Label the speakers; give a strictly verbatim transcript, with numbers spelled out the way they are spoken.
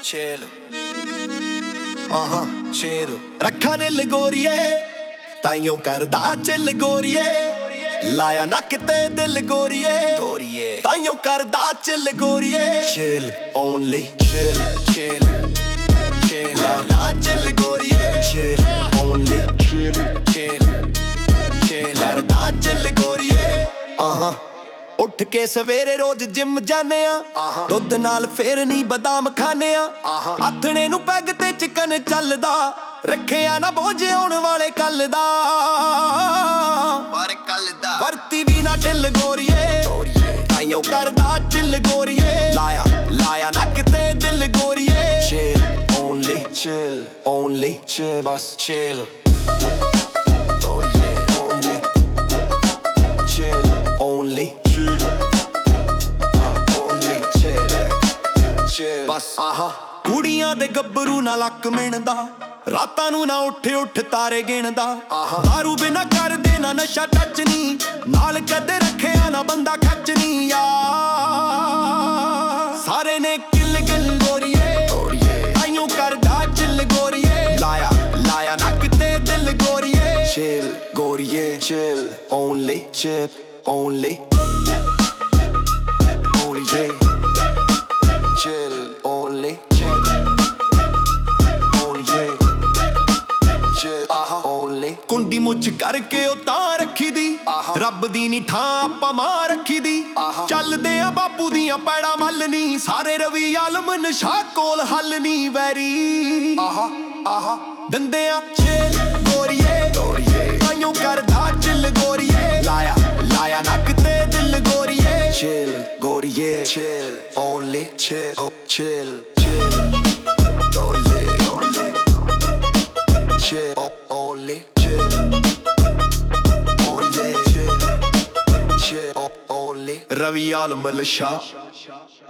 Speaker 1: chill ਆਹਾਂ chill ਰੱਖਾਂ ਨੇ ਲਗੋਰੀਏ ਤਾਈਓ ਕਰਦਾ ਚੱਲ ਗੋਰੀਏ ਲਾਇਆ ਨਾ ਕਿਤੇ ਦਿਲ ਗੋਰੀਏ ਗੋਰੀਏ ਤਾਈਓ ਕਰਦਾ ਚੱਲ ਗੋਰੀਏ chill only chill chill chill ਲਾਇਆ ਚੱਲ ਗੋਰੀਏ chill only chill chill chill ਕਰਦਾ ਚੱਲ ਗੋਰੀਏ ਆਹਾਂ ਉੱਠ ਕੇ ਸਵੇਰੇ ਰੋਜ਼ ਜਿਮ ਜਾਨੇ ਆ ਦੁੱਧ ਨਾਲ ਫੇਰ ਨਹੀਂ ਬਦਾਮ ਖਾਨੇ ਆ ਆਥਣੇ ਨੂੰ ਪੈਗ ਤੇ ਚਿਕਨ ਚੱਲਦਾ ਰੱਖਿਆ ਨਾ ਬੋਝ ਆਉਣ ਵਾਲੇ ਕੱਲ ਦਾ ਪਰ ਕੱਲ ਦਾ ਵਰਤੀ ਵੀ ਨਾ ਢਿੱਲ ਗੋਰੀਏ ਤਾਈਓ ਕਰਦਾ ਢਿੱਲ ਗੋਰੀਏ ਲਾਇਆ ਲਾਇਆ ਨਾ ਕਿਤੇ ਦਿਲ ਗੋਰੀਏ chill only chill only chill ਬਸ chill only chill only ਬਸ ਆਹਾ ਕੁੜੀਆਂ ਦੇ ਗੱਭਰੂ ਨਾ ਲੱਕ ਮਿਣਦਾ ਰਾਤਾਂ ਨੂੰ ਨਾ ਉੱਠ ਉੱਠ ਤਾਰੇ ਗਿਣਦਾ ਦਾਰੂ ਬਿਨਾ ਕਰਦੇ ਨਾ ਨਸ਼ਾ ਟੱਚ ਨੀ ਨਾਲ ਕਦੇ ਰੱਖਿਆ ਨਾ ਬੰਦਾ ਖੱਚ ਨੀ ਯਾਰ ਸਾਰੇ ਨੇ ਕਿੱਲ ਕਿੱਲ ਗੋਰੀਏ ਤਾਈਓ ਕਰਦਾ ਚਿੱਲ ਗੋਰੀਏ ਲਾਇਆ ਲਾਇਆ ਨਾ ਕਿਤੇ ਦਿਲ ਗੋਰੀਏ chill ਗੋਰੀਏ chill only chill only only chill chill only chill only chill ਆਹਾ only ਕੁੰਡੀ ਮੁੱਛ ਕਰਕੇ ਉਹ ਤਾਂ ਰੱਖੀ ਦੀ ਰੱਬ ਦੀ ਨੀ ਠਾਂ ਆਪਾਂ ਮਾਂ ਰੱਖੀ ਦੀ ਚੱਲਦੇ ਆ ਬਾਪੂ ਦੀਆਂ ਪੈੜਾਂ ਮੱਲ ਨੀ ਸਾਰੇ ਰਵੀ ਆਲਮ ਨਸ਼ਾ ਕੋਲ ਹੱਲ ਨੀ ਵੈਰੀ ਆਹਾ ਆਹਾ ਦੰਦੇ ਆ chill ਗੋਰੀਏ ਤਾਈਓ ਕਰਦਾ ਚਿੱਲ ਗੋਰੀਏ ਲਾਇਆ ਲਾਇਆ ਨਾ ਕਿਤੇ ਦਿਲ ਗੋਰੀਏ chill ਗੋਰੀਏ chill only chill oh chill chill only only chill oh only chill only chill chill oh only Ravi ਆਲਮ ਨਸ਼ਾ